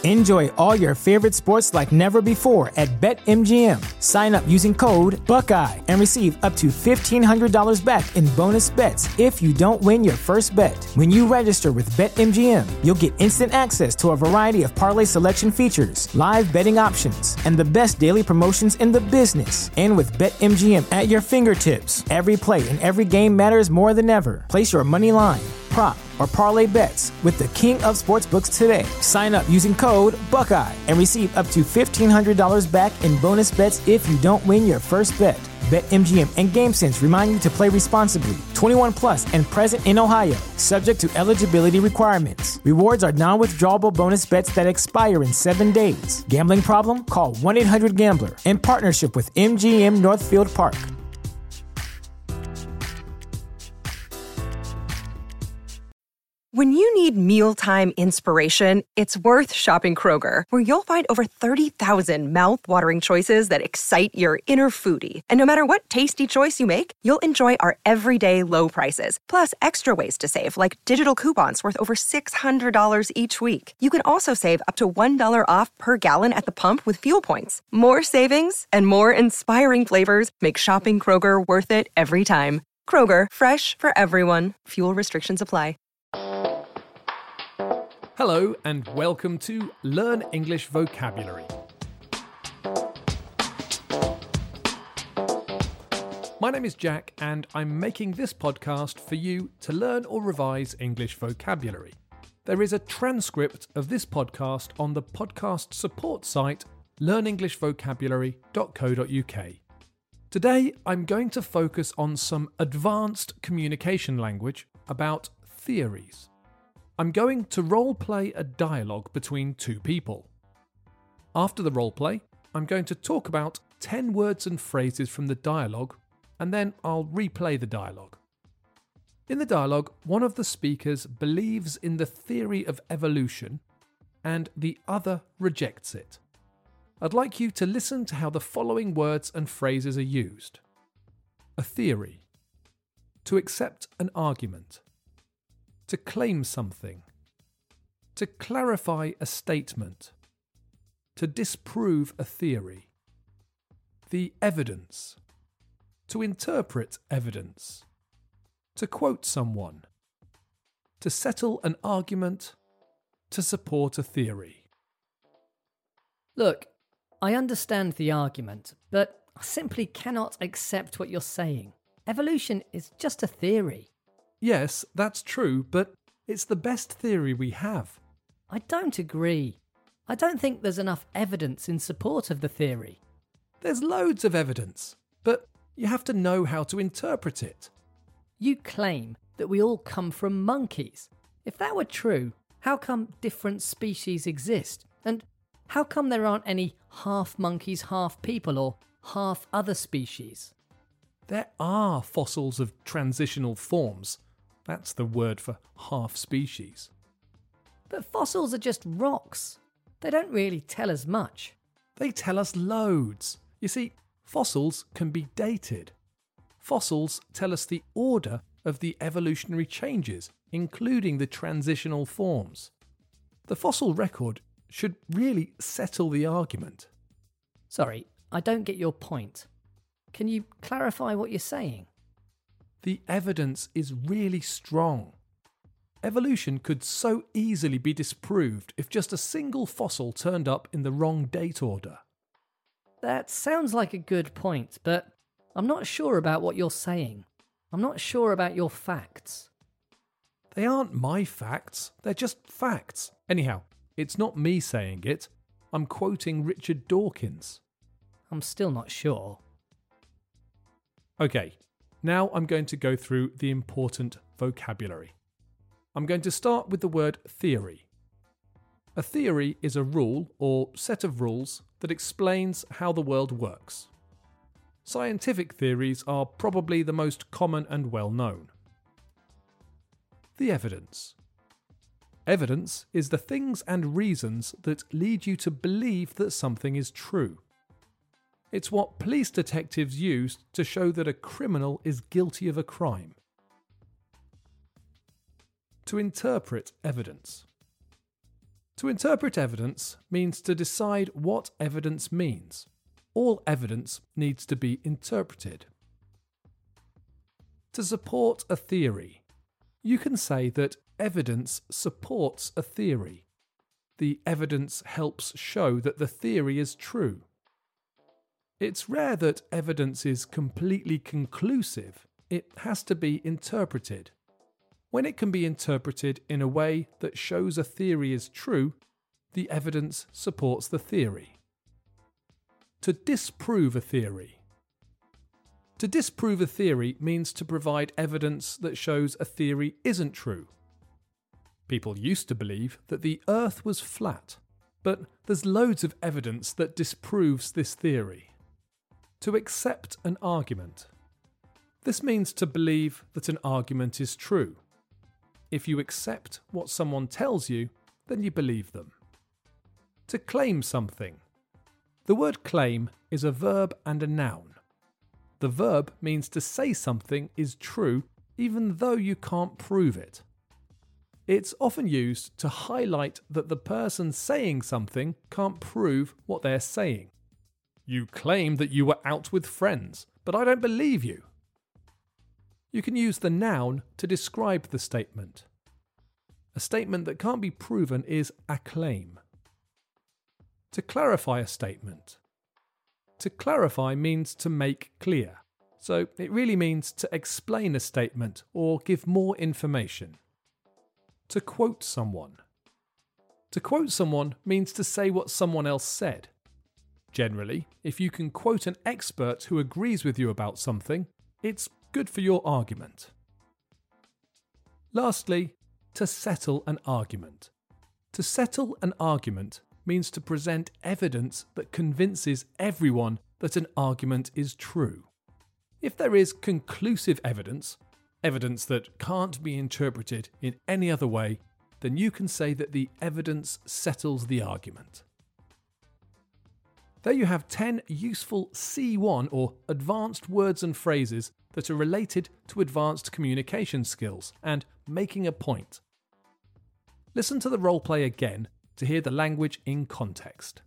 Enjoy all your favorite sports like never before at BetMGM. Sign up using code Buckeye and receive up to $1,500 back in bonus bets if you don't win your first bet. When you register with BetMGM, you'll get instant access to a variety of parlay selection features, live betting options, and the best daily promotions in the business. And with BetMGM at your fingertips, every play and every game matters more than ever. Place your money line, prop, or parlay bets with the king of sportsbooks today. Sign up using code Buckeye and receive up to $1,500 back in bonus bets if you don't win your first bet. BetMGM and GameSense remind you to play responsibly. 21 plus and present in Ohio, subject to eligibility requirements. Rewards are non-withdrawable bonus bets that expire in 7 days. Gambling problem? Call 1-800-GAMBLER. In partnership with MGM Northfield Park. When you need mealtime inspiration, it's worth shopping Kroger, where you'll find over 30,000 mouth-watering choices that excite your inner foodie. And no matter what tasty choice you make, you'll enjoy our everyday low prices, plus extra ways to save, like digital coupons worth over $600 each week. You can also save up to $1 off per gallon at the pump with fuel points. More savings and more inspiring flavors make shopping Kroger worth it every time. Kroger, fresh for everyone. Fuel restrictions apply. Hello and welcome to Learn English Vocabulary. My name is Jack and I'm making this podcast for you to learn or revise English vocabulary. There is a transcript of this podcast on the podcast support site learnenglishvocabulary.co.uk. Today I'm going to focus on some advanced communication language about theories. I'm going to role-play a dialogue between two people. After the role-play, I'm going to talk about 10 words and phrases from the dialogue, and then I'll replay the dialogue. In the dialogue, one of the speakers believes in the theory of evolution, and the other rejects it. I'd like you to listen to how the following words and phrases are used. A theory. To accept an argument. To claim something. To clarify a statement. To disprove a theory. The evidence. To interpret evidence. To quote someone. To settle an argument. To support a theory. Look, I understand the argument, but I simply cannot accept what you're saying. Evolution is just a theory. Yes, that's true, but it's the best theory we have. I don't agree. I don't think there's enough evidence in support of the theory. There's loads of evidence, but you have to know how to interpret it. You claim that we all come from monkeys. If that were true, how come different species exist? And how come there aren't any half monkeys, half people, or half other species? There are fossils of transitional forms. That's the word for half species. But fossils are just rocks. They don't really tell us much. They tell us loads. You see, fossils can be dated. Fossils tell us the order of the evolutionary changes, including the transitional forms. The fossil record should really settle the argument. Sorry, I don't get your point. Can you clarify what you're saying? The evidence is really strong. Evolution could so easily be disproved if just a single fossil turned up in the wrong date order. That sounds like a good point, but I'm not sure about what you're saying. I'm not sure about your facts. They aren't my facts, they're just facts. Anyhow, it's not me saying it. I'm quoting Richard Dawkins. I'm still not sure. Okay, now I'm going to go through the important vocabulary. I'm going to start with the word theory. A theory is a rule or set of rules that explains how the world works. Scientific theories are probably the most common and well known. The evidence. Evidence is the things and reasons that lead you to believe that something is true. It's what police detectives use to show that a criminal is guilty of a crime. To interpret evidence. To interpret evidence means to decide what evidence means. All evidence needs to be interpreted. To support a theory, you can say that evidence supports a theory. The evidence helps show that the theory is true. It's rare that evidence is completely conclusive. It has to be interpreted. When it can be interpreted in a way that shows a theory is true, the evidence supports the theory. To disprove a theory. To disprove a theory means to provide evidence that shows a theory isn't true. People used to believe that the Earth was flat, but there's loads of evidence that disproves this theory. To accept an argument. This means to believe that an argument is true. If you accept what someone tells you, then you believe them. To claim something. The word claim is a verb and a noun. The verb means to say something is true even though you can't prove it. It's often used to highlight that the person saying something can't prove what they're saying. You claim that you were out with friends, but I don't believe you. You can use the noun to describe the statement. A statement that can't be proven is a claim. To clarify a statement. To clarify means to make clear, so it really means to explain a statement or give more information. To quote someone. To quote someone means to say what someone else said. Generally, if you can quote an expert who agrees with you about something, it's good for your argument. Lastly, to settle an argument. To settle an argument means to present evidence that convinces everyone that an argument is true. If there is conclusive evidence that can't be interpreted in any other way, then you can say that the evidence settles the argument. There you have 10 useful C1 or advanced words and phrases that are related to advanced communication skills and making a point. Listen to the roleplay again to hear the language in context.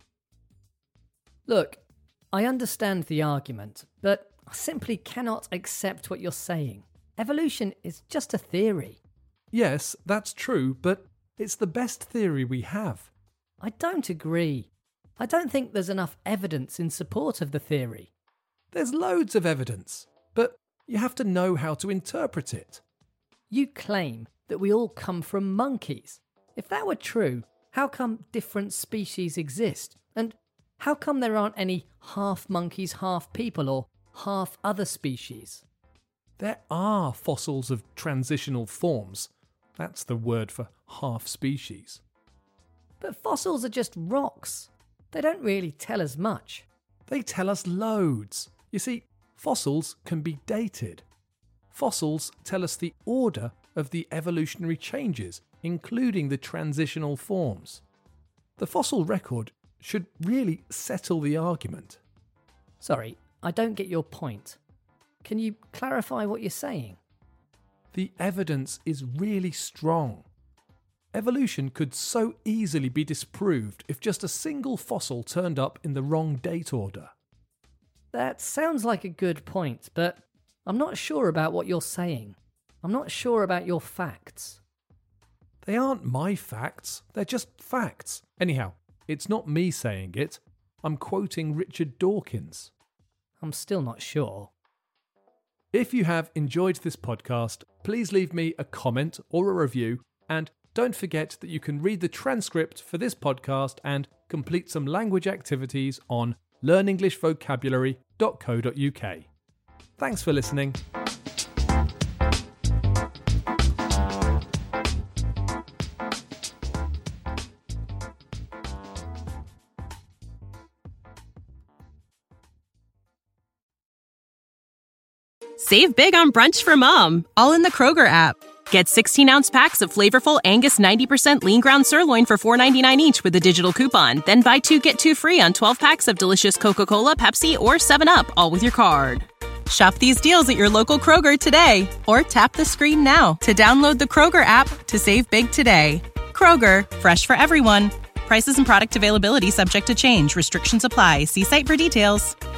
Look, I understand the argument, but I simply cannot accept what you're saying. Evolution is just a theory. Yes, that's true, but it's the best theory we have. I don't agree. I don't think there's enough evidence in support of the theory. There's loads of evidence, but you have to know how to interpret it. You claim that we all come from monkeys. If that were true, how come different species exist? And how come there aren't any half monkeys, half people, or half other species? There are fossils of transitional forms. That's the word for half species. But fossils are just rocks. They don't really tell us much. They tell us loads. You see, fossils can be dated. Fossils tell us the order of the evolutionary changes, including the transitional forms. The fossil record should really settle the argument. Sorry, I don't get your point. Can you clarify what you're saying? The evidence is really strong. Evolution could so easily be disproved if just a single fossil turned up in the wrong date order. That sounds like a good point, but I'm not sure about what you're saying. I'm not sure about your facts. They aren't my facts, they're just facts. Anyhow, it's not me saying it. I'm quoting Richard Dawkins. I'm still not sure. If you have enjoyed this podcast, please leave me a comment or a review, and don't forget that you can read the transcript for this podcast and complete some language activities on learnenglishvocabulary.co.uk. Thanks for listening. Save big on brunch for mom, all in the Kroger app. Get 16-ounce packs of flavorful Angus 90% lean ground sirloin for $4.99 each with a digital coupon. Then buy 2, get 2 free on 12 packs of delicious Coca-Cola, Pepsi, or 7-Up, all with your card. Shop these deals at your local Kroger today, or tap the screen now to download the Kroger app to save big today. Kroger, fresh for everyone. Prices and product availability subject to change. Restrictions apply. See site for details.